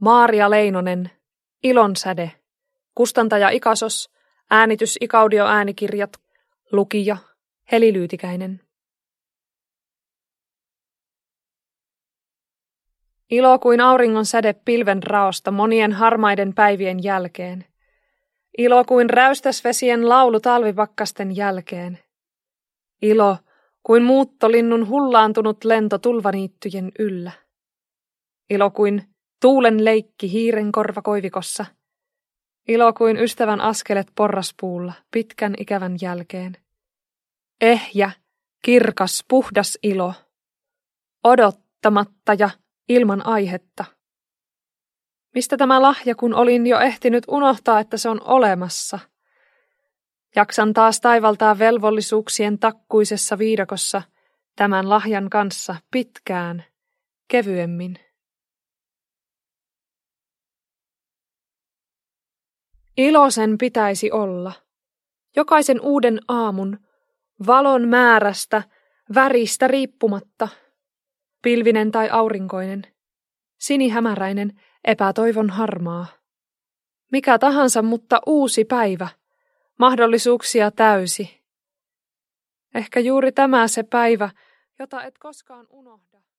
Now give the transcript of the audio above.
Maaria Leinonen, Ilonsäde, kustantaja Ikasos, äänitys Ikaudio äänikirjat, lukija Heli Lyytikäinen. Ilo kuin auringon säde pilven raosta monien harmaiden päivien jälkeen. Ilo kuin räystäsvesien laulu talvipakkasten jälkeen. Ilo kuin muuttolinnun hullaantunut lento tulvaniittyjen yllä. Ilo kuin tuulen leikki hiiren korvakoivikossa. Ilo kuin ystävän askelet porraspuulla pitkän ikävän jälkeen. Ehjä, kirkas, puhdas ilo. Odottamatta ja ilman aihetta. Mistä tämä lahja, kun olin jo ehtinyt unohtaa, että se on olemassa? Jaksan taas taivaltaa velvollisuuksien takkuisessa viidakossa tämän lahjan kanssa pitkään, kevyemmin. Iloisen pitäisi olla. Jokaisen uuden aamun, valon määrästä, väristä riippumatta. Pilvinen tai aurinkoinen, sinihämäräinen, epätoivon harmaa. Mikä tahansa, mutta uusi päivä, mahdollisuuksia täysi. Ehkä juuri tämä se päivä, jota et koskaan unohda.